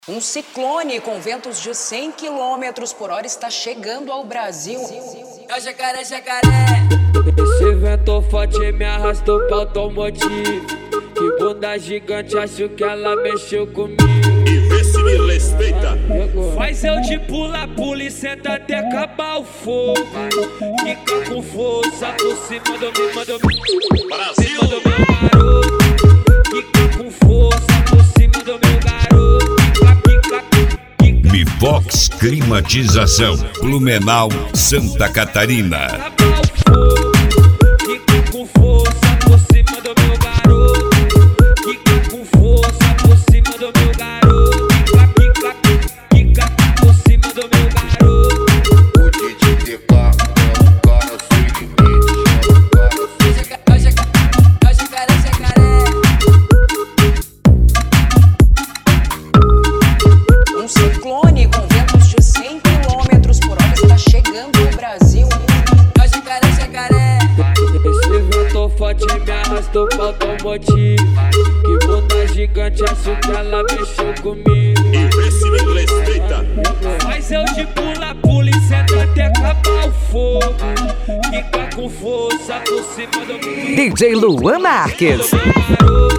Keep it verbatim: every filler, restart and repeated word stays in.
Um ciclone com ventos de cem quilômetros por hora está chegando ao Brasil. É o jacaré, jacaré. Esse vento forte me arrastou pra automotivo. Que bunda gigante, acho que ela mexeu comigo. E vê se me respeita. Faz eu de pula, pula e senta até acabar o fogo. Fica com força por cima do meu, manda meu Brasil. do meu garoto. Fica com força por cima do meu garoto. Fica, fica, fica. Bivox Climatização, Blumenau, Santa Catarina. Acabar o fogo. Fica com força por cima do meu garoto. Fica com força por cima do meu garoto. Fica, fica, fica por cima do meu garoto. O D J T K é um cara sem limite. É o jacaré, jacaré. Um ciclone com ventos de cem quilômetros por hora está chegando ao Brasil. É o jacaré, jacaré. Esse vento forte me arrastou pra automotivo. Que bunda gigante, acho que ela mexeu comigo. E vê se me respeita. Faz eu de pula, pula e senta até acabar o fogo. Fica com força por cima do meu D J Luan Marques. garoto.